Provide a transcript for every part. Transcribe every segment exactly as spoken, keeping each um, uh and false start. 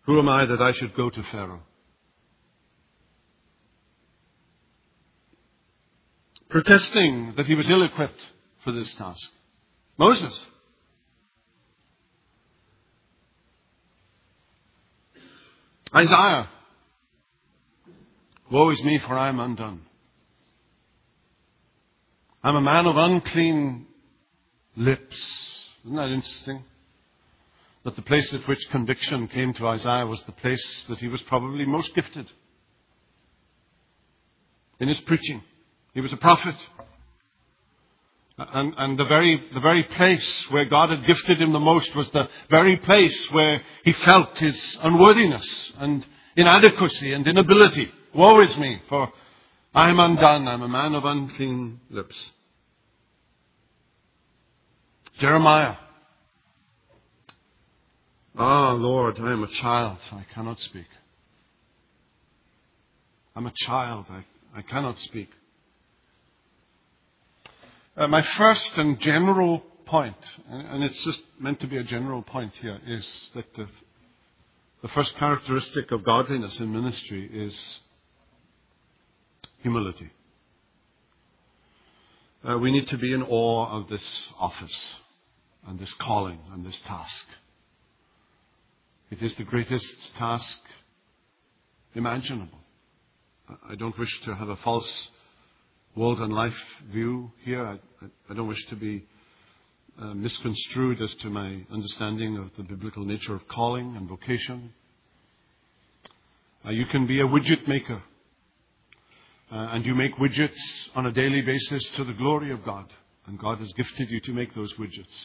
Who am I that I should go to Pharaoh? Protesting that he was ill-equipped for this task. Moses. Isaiah. Woe is me, for I am undone. I'm a man of unclean lips. Isn't that interesting? That the place at which conviction came to Isaiah was the place that he was probably most gifted. In his preaching. He was a prophet. And, and the very, the very place where God had gifted him the most was the very place where he felt his unworthiness and inadequacy and inability. Woe is me, for I am undone. I'm a man of unclean lips. Jeremiah. Ah, Lord, I am a child. I cannot speak. I'm a child. I, I cannot speak. Uh, my first and general point, and it's just meant to be a general point here, is that the, the first characteristic of godliness in ministry is humility. Uh, we need to be in awe of this office and this calling and this task. It is the greatest task imaginable. I don't wish to have a false world and life view here. I, I, I don't wish to be uh, misconstrued as to my understanding of the biblical nature of calling and vocation. Uh, you can be a widget maker. Uh, and you make widgets on a daily basis to the glory of God. And God has gifted you to make those widgets.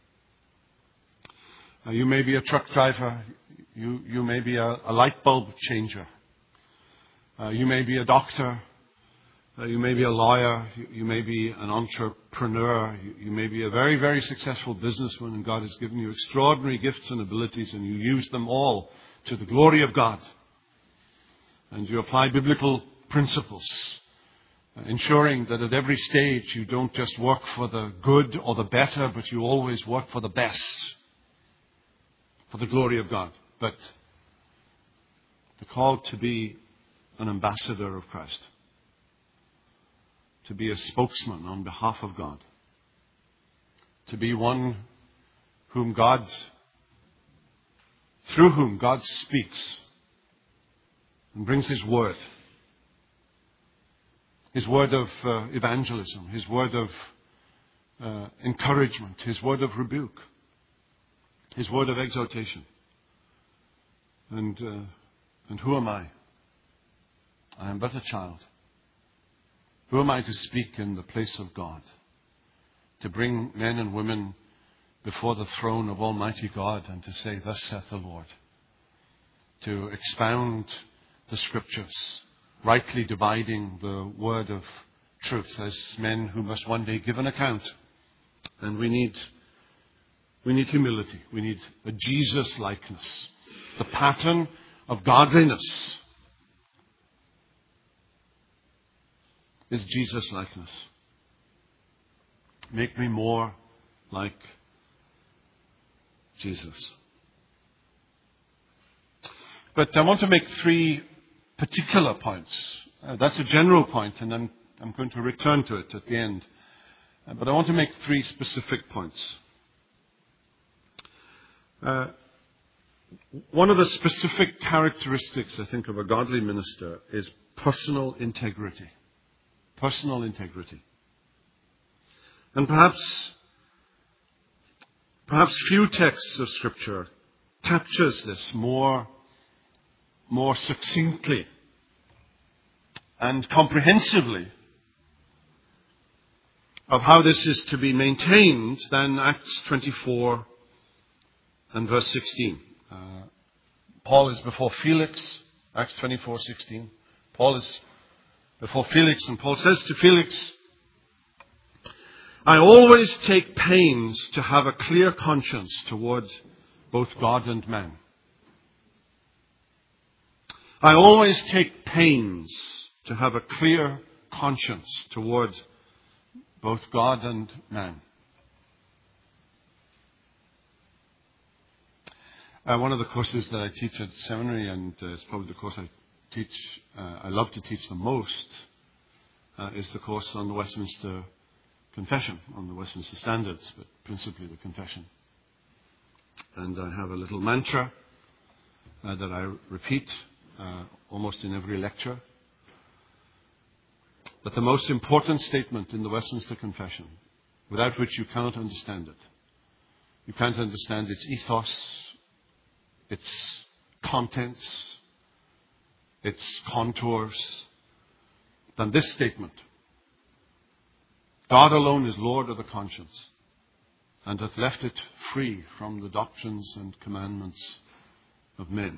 Uh, you may be a truck driver. You, you may be a, a light bulb changer. Uh, you may be a doctor. Uh, you may be a lawyer. You, you may be an entrepreneur. You, you may be a very, very successful businessman. And God has given you extraordinary gifts and abilities. And you use them all to the glory of God. And you apply biblical principles, uh, ensuring that at every stage you don't just work for the good or the better, but you always work for the best, for the glory of God. But the call to be an ambassador of Christ, to be a spokesman on behalf of God, to be one whom God, through whom God speaks and brings His word. His word of uh, evangelism, His word of uh, encouragement, His word of rebuke, His word of exhortation. And uh, and who am I? I am but a child. Who am I to speak in the place of God? To bring men and women before the throne of Almighty God and to say, "Thus saith the Lord." To expound the Scriptures, rightly dividing the word of truth as men who must one day give an account. And we need, we need humility. We need a Jesus likeness. The pattern of godliness is Jesus likeness. Make me more like Jesus. But I want to make three particular points. Uh, that's a general point, and then I'm going to return to it at the end. Uh, but I want to make three specific points. Uh, one of the specific characteristics, I think, of a godly minister is personal integrity. Personal integrity. And perhaps, perhaps few texts of Scripture captures this more more succinctly and comprehensively of how this is to be maintained than Acts twenty-four and verse sixteen. Uh, Paul is before Felix, Acts twenty-four sixteen. Paul is before Felix, and Paul says to Felix, "I always take pains to have a clear conscience toward both God and man." I always take pains to have a clear conscience toward both God and man. Uh, one of the courses that I teach at seminary, and uh, it's probably the course I teach, uh, I love to teach the most, uh, is the course on the Westminster Confession, on the Westminster Standards, but principally the Confession. And I have a little mantra uh, that I repeat uh, almost in every lecture. But the most important statement in the Westminster Confession, without which you cannot understand it, you can't understand its ethos, its contents, its contours, than this statement. God alone is Lord of the conscience, and hath left it free from the doctrines and commandments of men.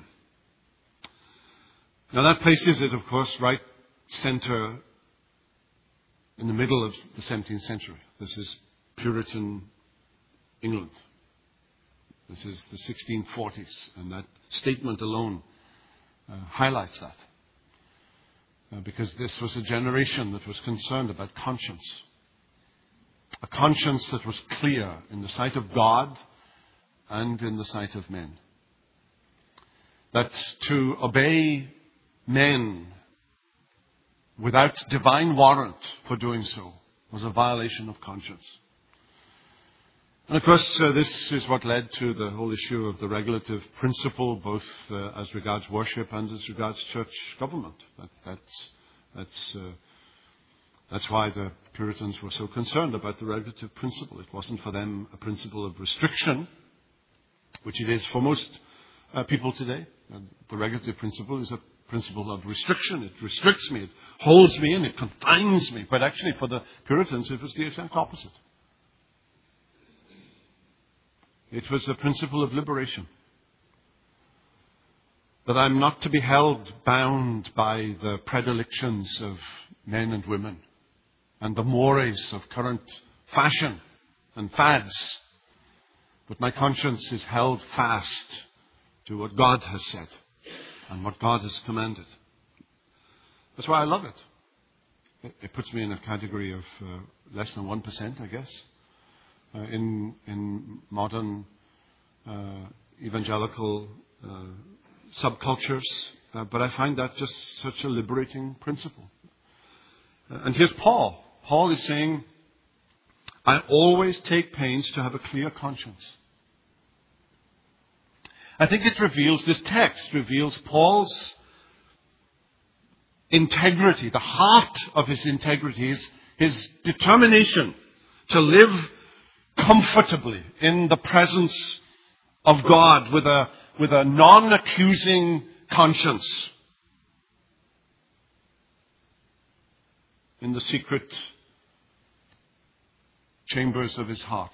Now that places it, of course, right center in the middle of the seventeenth century. This is Puritan England. This is the sixteen forties, and that statement alone uh, highlights that. Uh, because this was a generation that was concerned about conscience. A conscience that was clear in the sight of God and in the sight of men. That to obey men without divine warrant for doing so was a violation of conscience. And of course, uh, this is what led to the whole issue of the regulative principle, both uh, as regards worship and as regards church government. That, that's that's uh, that's why the Puritans were so concerned about the regulative principle. It wasn't for them a principle of restriction, which it is for most uh, people today. Uh, the regulative principle is a principle of restriction. It restricts me, it holds me in, it confines me. But actually for the Puritans it was the exact opposite. It was the principle of liberation. That I'm not to be held bound by the predilections of men and women and the mores of current fashion and fads. But my conscience is held fast to what God has said and what God has commanded. That's why I love it. It, it puts me in a category of uh, less than one percent, I guess, uh, in in modern uh, evangelical uh, subcultures. Uh, but I find that just such a liberating principle. Uh, and here's Paul. Paul is saying, I always take pains to have a clear conscience. I think it reveals, this text reveals Paul's integrity, the heart of his integrity, his, his determination to live comfortably in the presence of God with a, with a non-accusing conscience in the secret chambers of his heart.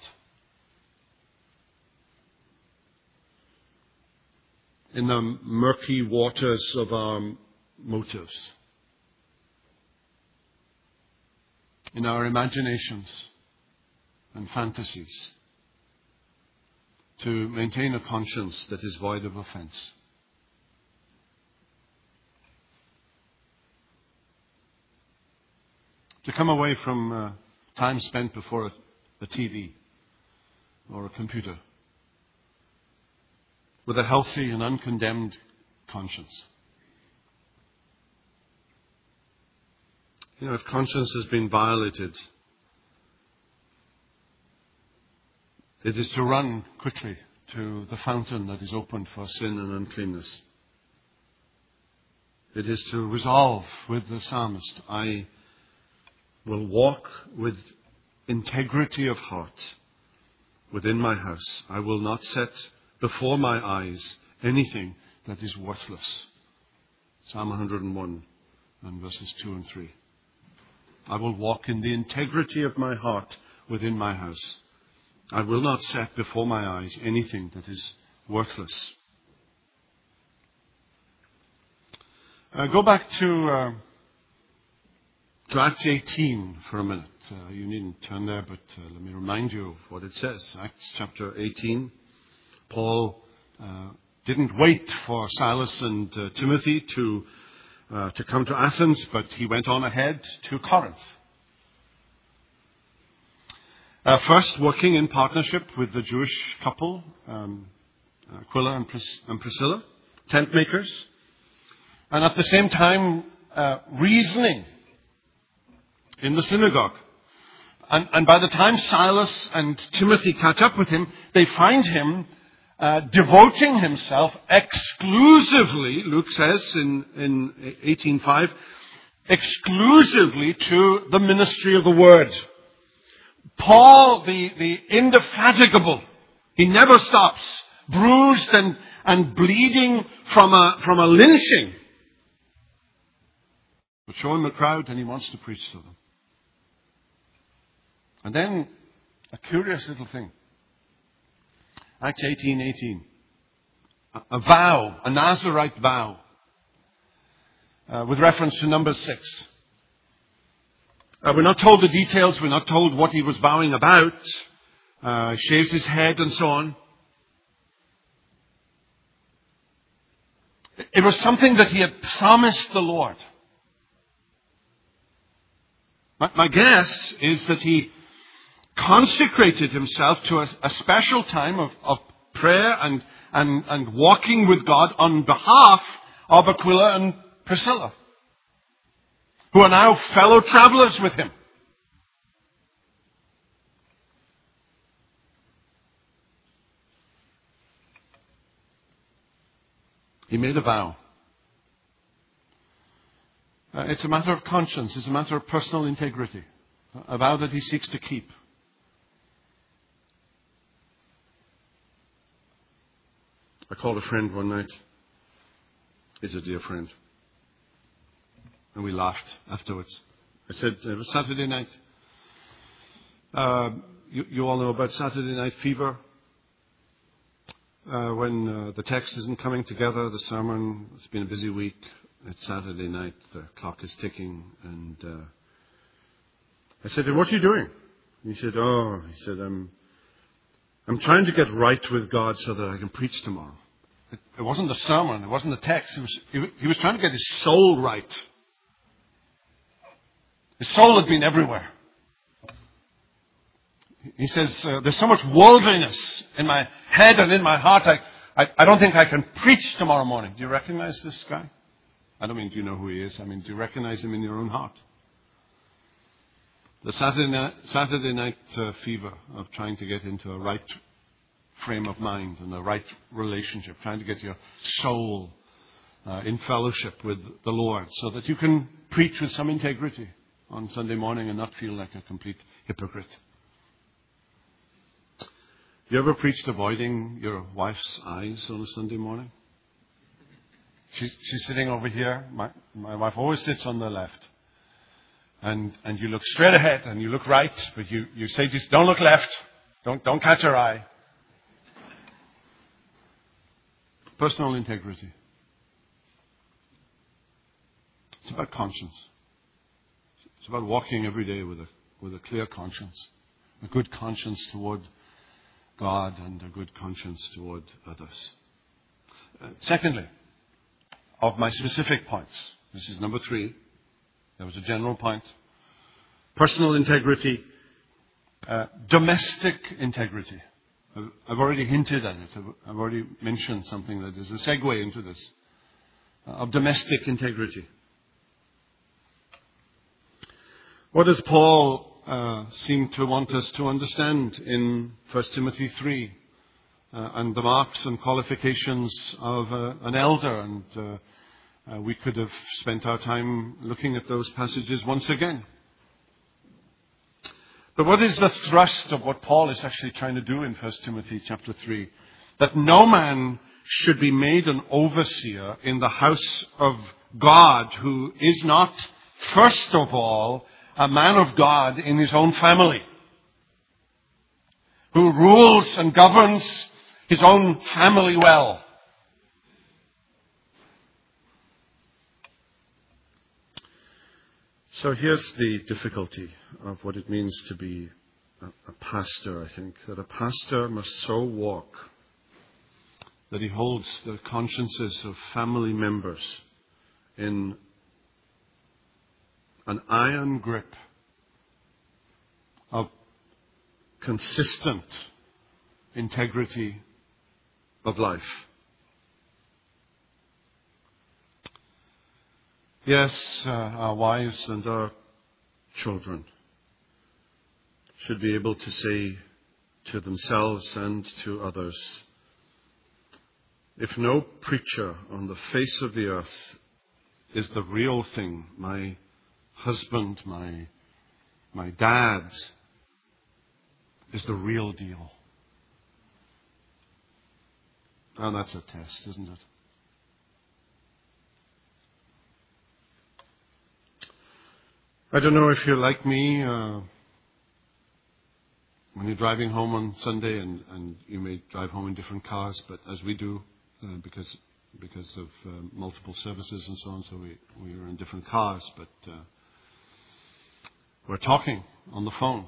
In the murky waters of our motives. In our imaginations and fantasies. To maintain a conscience that is void of offense. To come away from uh, time spent before a, a T V or a computer with a healthy and uncondemned conscience. You know, if conscience has been violated, it is to run quickly to the fountain that is opened for sin and uncleanness. It is to resolve with the psalmist, I will walk with integrity of heart within my house. I will not set before my eyes anything that is worthless. Psalm one hundred and one and verses two and three. I will walk in the integrity of my heart within my house. I will not set before my eyes anything that is worthless. Uh, go back to, uh, to Acts eighteen for a minute. Uh, you needn't turn there, but uh, let me remind you of what it says. Acts chapter eighteen. Paul uh, didn't wait for Silas and uh, Timothy to uh, to come to Athens, but he went on ahead to Corinth. Uh, first, working in partnership with the Jewish couple, um, Aquila and, Pris- and Priscilla, tent makers, and at the same time uh, reasoning in the synagogue. And, and by the time Silas and Timothy catch up with him, they find him uh, devoting himself exclusively, Luke says in, in eighteen five, exclusively to the ministry of the word. Paul, the, the indefatigable, he never stops, bruised and, and bleeding from a, from a lynching. But show him a crowd and he wants to preach to them. And then, a curious little thing. Acts eighteen eighteen. A, a vow, a Nazirite vow, uh, with reference to number six. Uh, we're not told the details, we're not told what he was vowing about. Uh, shaves his head and so on. It was something that he had promised the Lord. My, my guess is that he consecrated himself to a, a special time of, of prayer and, and, and walking with God on behalf of Aquila and Priscilla, who are now fellow travelers with him. He made a vow. Uh, it's a matter of conscience. It's a matter of personal integrity. A vow that he seeks to keep. I called a friend one night. He's a dear friend. And we laughed afterwards. I said, it was Saturday night. Uh, you, you all know about Saturday night fever. Uh, when uh, the text isn't coming together, the sermon, it's been a busy week. It's Saturday night, the clock is ticking. And uh, I said, what are you doing? And he said, oh, he said, I'm, I'm trying to get right with God so that I can preach tomorrow. It, it wasn't the sermon, it wasn't the text. It was, he, he was trying to get his soul right. His soul had been everywhere. He says, uh, there's so much worldliness in my head and in my heart, I, I, I don't think I can preach tomorrow morning. Do you recognize this guy? I don't mean do you know who he is. I mean, do you recognize him in your own heart? The Saturday night, Saturday night uh, fever of trying to get into a right frame of mind and a right relationship, trying to get your soul uh, in fellowship with the Lord so that you can preach with some integrity on Sunday morning and not feel like a complete hypocrite. You ever preached avoiding your wife's eyes on a Sunday morning? She, she's sitting over here. My, my wife always sits on the left. And and you look straight ahead and you look right, but you, you say just don't look left. Don't don't catch her eye. Personal integrity. It's about conscience. It's about walking every day with a with a clear conscience. A good conscience toward God and a good conscience toward others. Uh, secondly, of my specific points, this is number three. There was a general point. Personal integrity. Uh, domestic integrity. I've, I've already hinted at it. I've, I've already mentioned something that is a segue into this. Uh, of domestic integrity. What does Paul uh, seem to want us to understand in First Timothy three? Uh, and the marks and qualifications of uh, an elder. And uh, Uh, we could have spent our time looking at those passages once again. But what is the thrust of what Paul is actually trying to do in First Timothy chapter three? That no man should be made an overseer in the house of God who is not, first of all, a man of God in his own family. Who rules and governs his own family well. So here's the difficulty of what it means to be a, a pastor, I think. That a pastor must so walk that he holds the consciences of family members in an iron grip of consistent integrity of life. Yes, uh, our wives and our children should be able to say to themselves and to others, if no preacher on the face of the earth is the real thing, my husband, my, my dad is the real deal. And that's a test, isn't it? I don't know if you're like me, uh, when you're driving home on Sunday, and, and you may drive home in different cars, but as we do, uh, because because of uh, multiple services and so on, so we, we are in different cars, but uh, we're talking on the phone.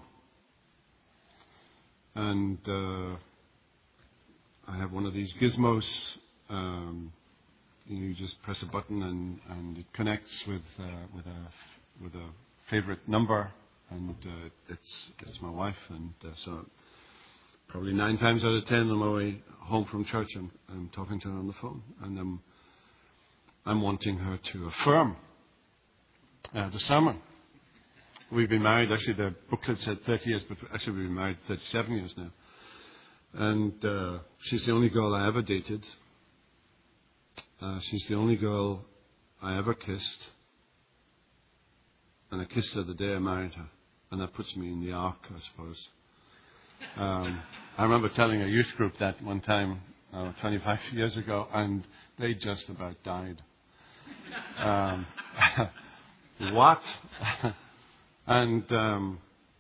And uh, I have one of these gizmos. Um, you just press a button and, and it connects with uh, with a with a favorite number, and uh, it's it's my wife, and uh, so probably nine times out of ten on my way home from church, I'm, I'm talking to her on the phone, and I'm I'm wanting her to affirm uh, the sermon. We've been married, actually the booklet said thirty years, but actually we've been married thirty-seven years now. And uh, she's the only girl I ever dated. Uh, she's the only girl I ever kissed. And I kissed her the day I married her. And that puts me in the ark, I suppose. Um, I remember telling a youth group that one time, uh, twenty-five years ago, and they just about died. Um, what? And um,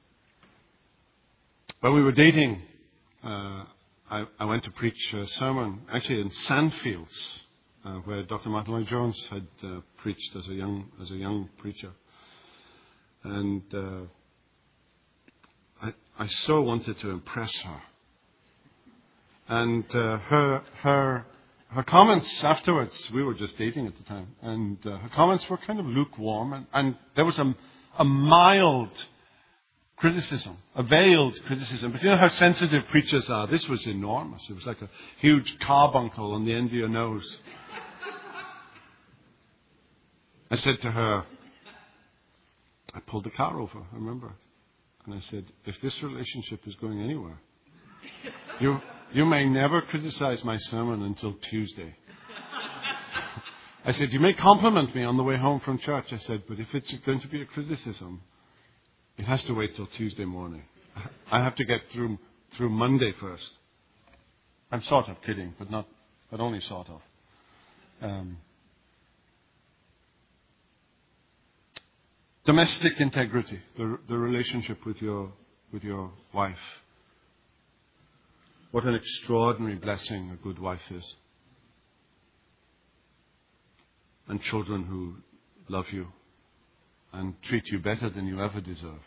when we were dating, uh, I, I went to preach a sermon, actually in Sandfields, uh, where Doctor Martin Lloyd-Jones had uh, preached as a young as a young preacher. And uh, I, I so wanted to impress her. And uh, her her her comments afterwards, we were just dating at the time, and uh, her comments were kind of lukewarm, and, and there was a, a mild criticism, a veiled criticism. But you know how sensitive preachers are. This was enormous. It was like a huge carbuncle on the end of your nose. I said to her, I pulled the car over, I remember. And I said, if this relationship is going anywhere, you you may never criticize my sermon until Tuesday. I said, you may compliment me on the way home from church. I said, but if it's going to be a criticism, it has to wait till Tuesday morning. I have to get through through Monday first. I'm sort of kidding, but not, but only sort of. Um, domestic integrity, the the relationship with your with your wife. What an extraordinary blessing a good wife is. And children who love you and treat you better than you ever deserve.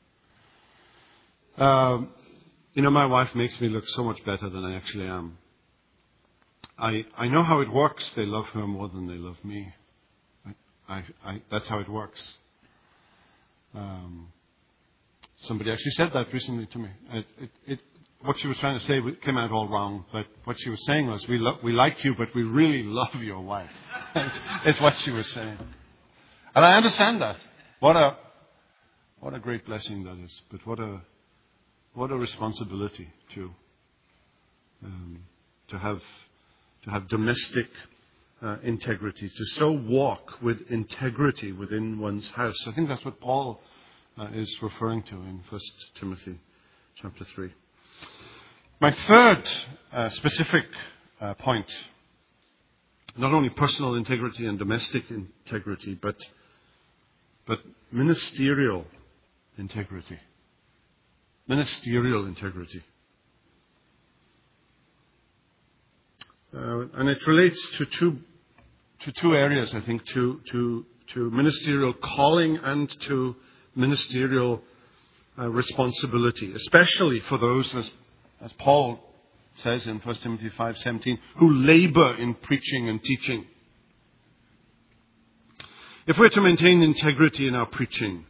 Um, you know, my wife makes me look so much better than I actually am. I I know how it works. They love her more than they love me. I, I, I, that's how it works. Um, somebody actually said that recently to me. It, it, it, what she was trying to say came out all wrong, but what she was saying was, we, lo- we like you, but we really love your wife. It's what she was saying. And I understand that. What a what a great blessing that is. But what a what a responsibility too. Um, to have to have domestic uh, integrity, to so walk with integrity within one's house. I think that's what Paul uh, is referring to in First Timothy chapter three. My third uh, specific uh, point, not only personal integrity and domestic integrity, but but ministerial integrity. Ministerial integrity. Uh, and it relates to two to two areas, I think, to to to ministerial calling and to ministerial uh, responsibility, especially for those, as, as Paul says in First Timothy five seventeen, who labor in preaching and teaching. If we're to maintain integrity in our preaching,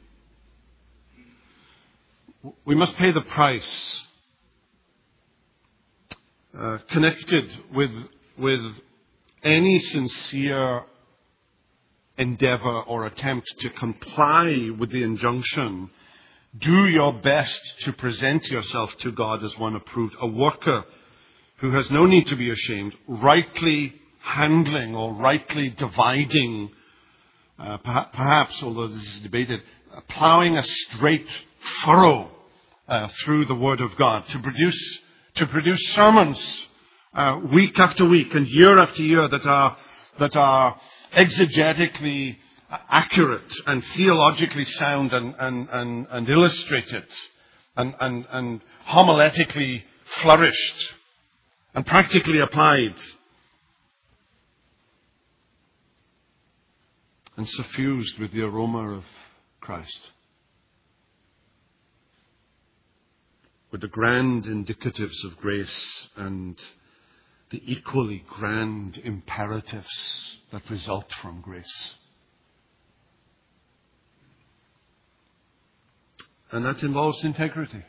we must pay the price uh, connected with, with any sincere endeavor or attempt to comply with the injunction, do your best to present yourself to God as one approved, a worker who has no need to be ashamed, rightly handling or rightly dividing, uh, perhaps, although this is debated, uh, plowing a straight furrow uh, through the Word of God to produce to produce sermons uh, week after week and year after year that are that are exegetically accurate and theologically sound and and and, and illustrated and, and and homiletically flourished and practically applied and suffused with the aroma of Christ, with the grand indicatives of grace and the equally grand imperatives that result from grace. And that involves integrity.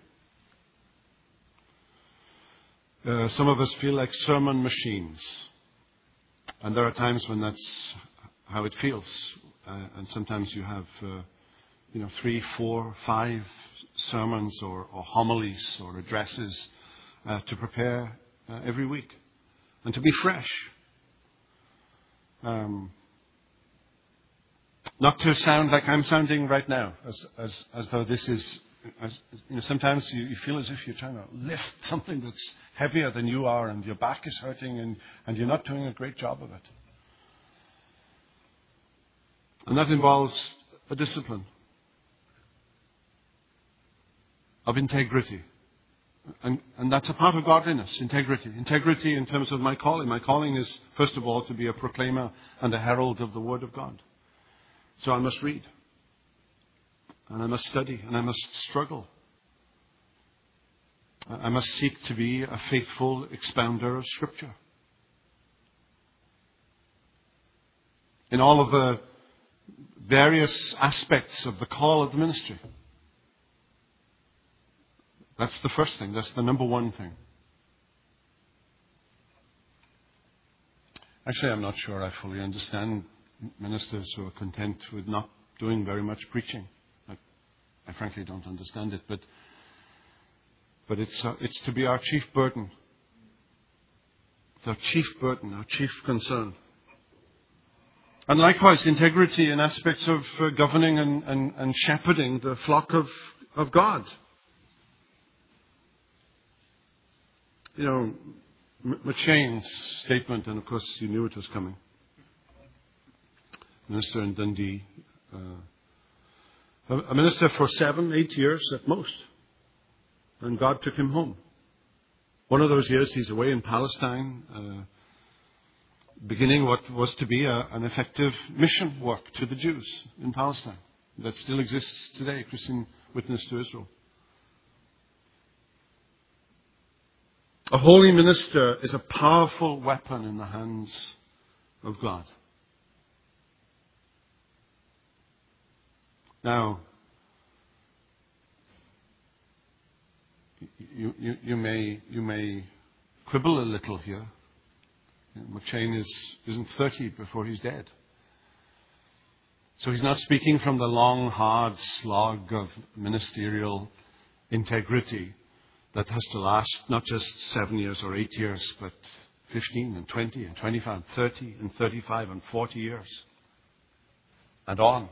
Uh, some of us feel like sermon machines. And there are times when that's how it feels. Uh, and sometimes you have, uh, you know, three, four, five sermons or, or homilies or addresses uh, to prepare uh, every week. And to be fresh. Um, not to sound like I'm sounding right now, as as, as though this is, as, you know, sometimes you, you feel as if you're trying to lift something that's heavier than you are and your back is hurting and, and you're not doing a great job of it. And that involves a discipline of integrity. And, and that's a part of godliness, integrity. Integrity in terms of my calling. My calling is, first of all, to be a proclaimer and a herald of the Word of God. So I must read. And I must study. And I must struggle. I must seek to be a faithful expounder of Scripture. In all of the various aspects of the call of the ministry. That's the first thing. That's the number one thing. Actually, I'm not sure I fully understand ministers who are content with not doing very much preaching. I, I frankly don't understand it, but but it's uh, it's to be our chief burden. It's our chief burden, our chief concern. And likewise, integrity in aspects of uh, governing and, and, and shepherding the flock of, of God. You know, McShane's statement, and of course you knew it was coming. Minister in Dundee. Uh, a minister for seven, eight years at most. And God took him home. One of those years he's away in Palestine, uh, beginning what was to be a, an effective mission work to the Jews in Palestine. That still exists today, Christian Witness to Israel. A holy minister is a powerful weapon in the hands of God. Now, you, you, you may you may quibble a little here. McShane is, isn't thirty before he's dead. So he's not speaking from the long, hard slog of ministerial integrity that has to last not just seven years or eight years, but fifteen and twenty and twenty-five and thirty and thirty-five and forty years. And on.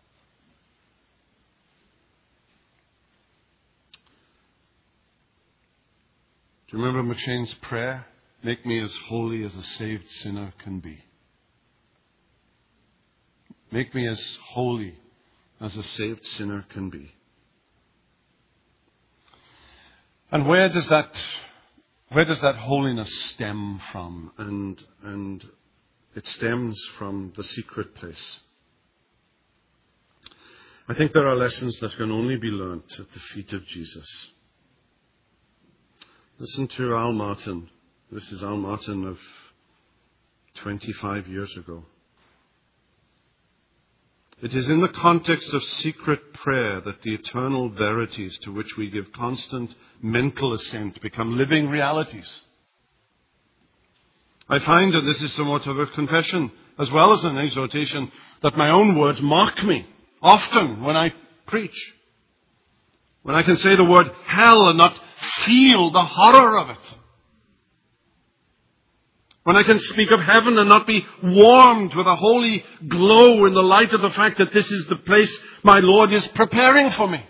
Do you remember McShane's prayer? Make me as holy as a saved sinner can be. Make me as holy as a saved sinner can be. And where does that, where does that holiness stem from? And, and it stems from the secret place. I think there are lessons that can only be learnt at the feet of Jesus. Listen to Al Martin. This is Al Martin of twenty-five years ago. It is in the context of secret prayer that the eternal verities to which we give constant mental assent become living realities. I find, and this is somewhat of a confession as well as an exhortation, that my own words mock me often when I preach. When I can say the word hell and not feel the horror of it. When I can speak of heaven and not be warmed with a holy glow in the light of the fact that this is the place my Lord is preparing for me.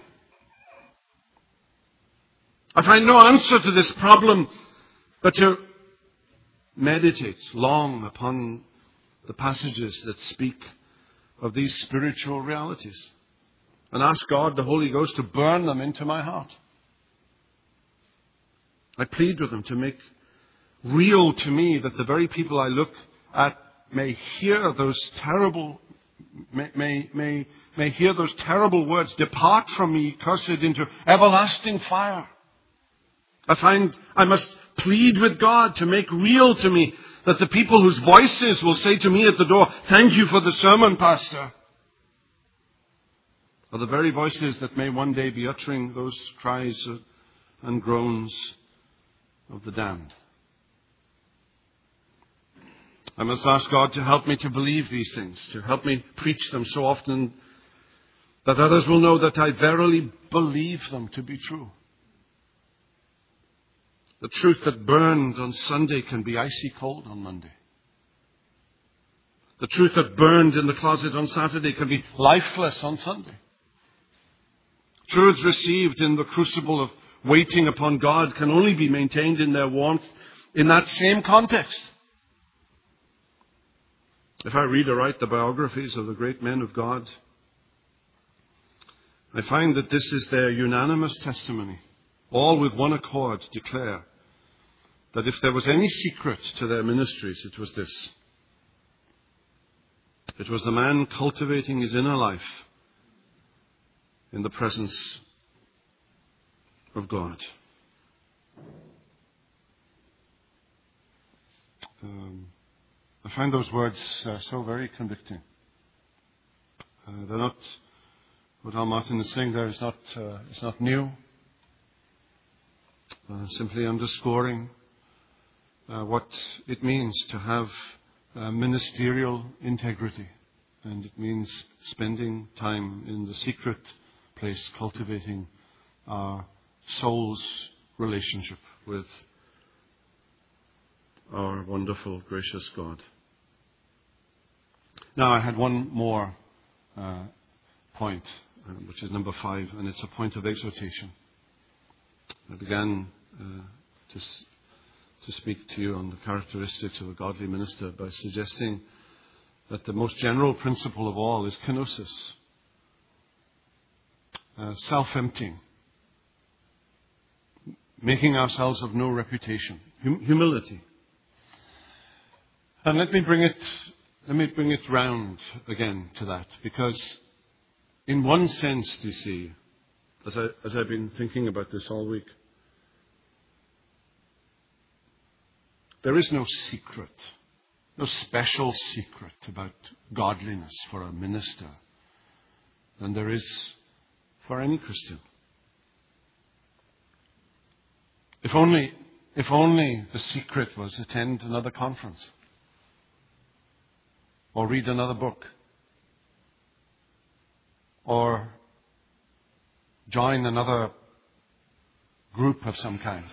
I find no answer to this problem but to meditate long upon the passages that speak of these spiritual realities and ask God, the Holy Ghost, to burn them into my heart. I plead with Him to make real to me that the very people I look at may hear those terrible, may, may, may, may hear those terrible words, "Depart from me, cursed, into everlasting fire." I find I must plead with God to make real to me that the people whose voices will say to me at the door, "Thank you for the sermon, Pastor," are the very voices that may one day be uttering those cries and groans of the damned. I must ask God to help me to believe these things, to help me preach them so often that others will know that I verily believe them to be true. The truth that burned on Sunday can be icy cold on Monday. The truth that burned in the closet on Saturday can be lifeless on Sunday. Truths received in the crucible of waiting upon God can only be maintained in their warmth in that same context. If I read aright the biographies of the great men of God, I find that this is their unanimous testimony. All with one accord declare that if there was any secret to their ministries, it was this. It was the man cultivating his inner life in the presence of God. Um, I find those words uh, so very convicting. Uh, they're not, what Al Martin is saying there is not, uh, it's not new. Uh, simply underscoring uh, what it means to have uh, ministerial integrity. And it means spending time in the secret place, cultivating our soul's relationship with our wonderful, gracious God. Now, I had one more uh, point, uh, which is number five, and it's a point of exhortation. I began uh, to, s- to speak to you on the characteristics of a godly minister by suggesting that the most general principle of all is kenosis, uh, self-emptying, making ourselves of no reputation, hum- humility. And let me bring it, let me bring it round again to that, because in one sense, do you see, as, I, as I've been thinking about this all week, there is no secret, no special secret about godliness for a minister than there is for any Christian. If only, if only the secret was attend another conference or read another book or join another group of some kind.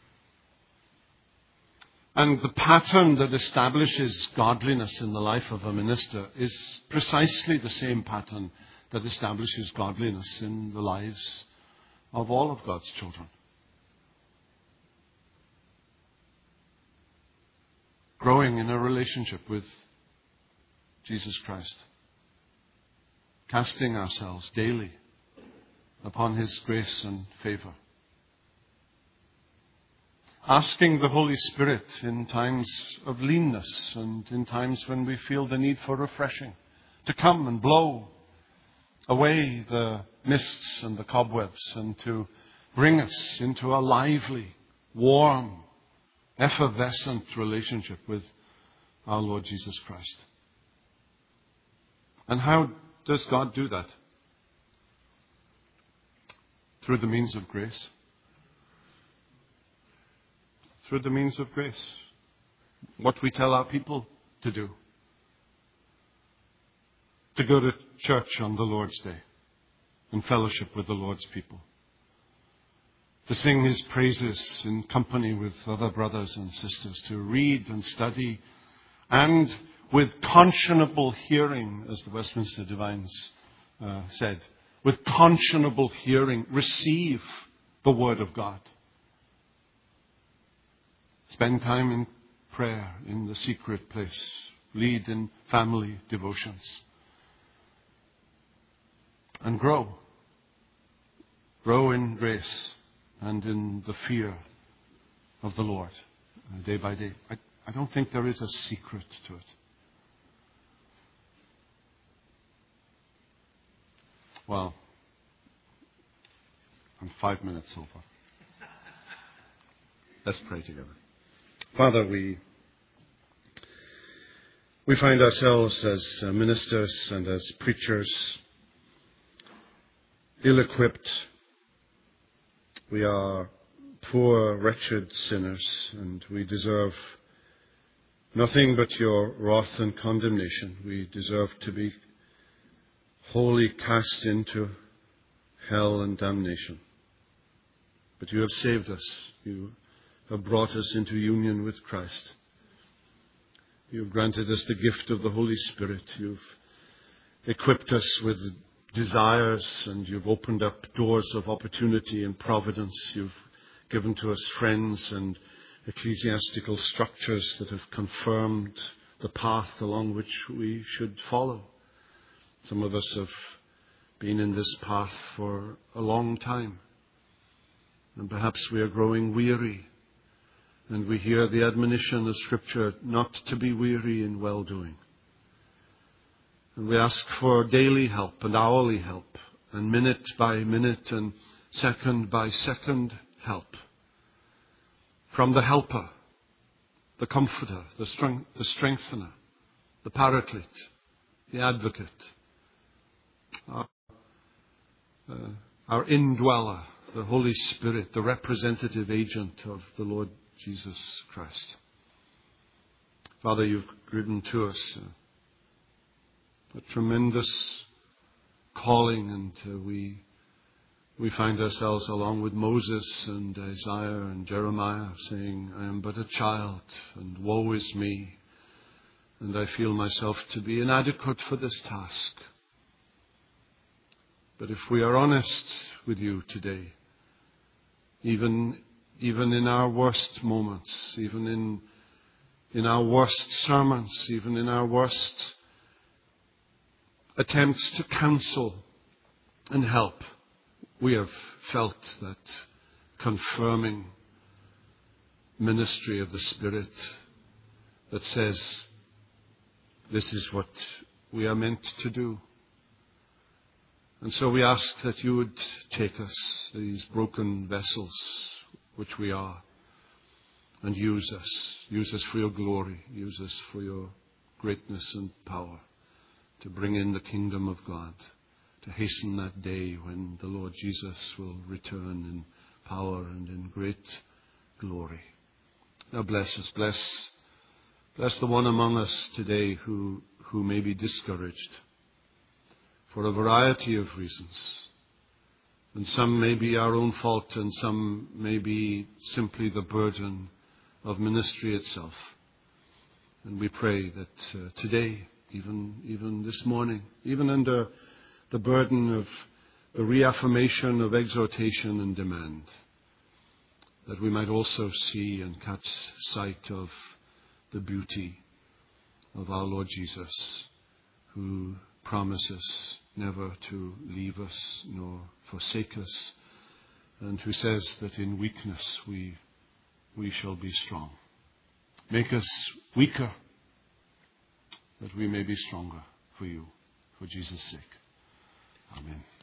And the pattern that establishes godliness in the life of a minister is precisely the same pattern that establishes godliness in the lives of all of God's children. Growing in a relationship with Jesus Christ. Casting ourselves daily upon His grace and favor. Asking the Holy Spirit in times of leanness and in times when we feel the need for refreshing to come and blow away the mists and the cobwebs and to bring us into a lively, warm, effervescent relationship with our Lord Jesus Christ. And how does God do that? Through the means of grace. Through the means of grace. what we tell our people to do. To go to church on the Lord's Day and fellowship with the Lord's people. To sing His praises in company with other brothers and sisters. To read and study and with conscionable hearing, as the Westminster Divines uh, said, with conscionable hearing, receive the Word of God. Spend time in prayer in the secret place. Lead in family devotions. And grow. Grow in grace and in the fear of the Lord uh, day by day. I, I don't think there is a secret to it. Well, I'm five minutes over. Let's pray together. Father, we we find ourselves as uh, ministers and as preachers ill-equipped. We are poor, wretched sinners, and we deserve nothing but your wrath and condemnation. We deserve to be wholly cast into hell and damnation. But you have saved us. You have brought us into union with Christ. You have granted us the gift of the Holy Spirit. You've equipped us with desires, and you've opened up doors of opportunity and providence. You've given to us friends and ecclesiastical structures that have confirmed the path along which we should follow. Some of us have been in this path for a long time, and perhaps we are growing weary, and we hear the admonition of Scripture not to be weary in well-doing. And we ask for daily help and hourly help and minute by minute and second by second help from the helper, the comforter, the, strength, the strengthener, the paraclete, the advocate, our, uh, our indweller, the Holy Spirit, the representative agent of the Lord Jesus Christ. Father, you've given to us uh, a tremendous calling, and uh, we we find ourselves along with Moses and Isaiah and Jeremiah saying, I am but a child, and woe is me, and I feel myself to be inadequate for this task. But if we are honest with you today, even even in our worst moments, even in in our worst sermons, even in our worst attempts to counsel and help, we have felt that confirming ministry of the Spirit that says this is what we are meant to do. And so we ask that you would take us, these broken vessels which we are, and use us. Use us for your glory. Use us for your greatness and power, to bring in the kingdom of God, to hasten that day when the Lord Jesus will return in power and in great glory. Now bless us. Bless, bless the one among us today who, who may be discouraged for a variety of reasons. And some may be our own fault, and some may be simply the burden of ministry itself. And we pray that uh, today, even even this morning, even under the burden of the reaffirmation of exhortation and demand, that we might also see and catch sight of the beauty of our Lord Jesus, who promises never to leave us nor forsake us, and who says that in weakness we we shall be strong. Make us weaker, that we may be stronger for you, for Jesus' sake. Amen.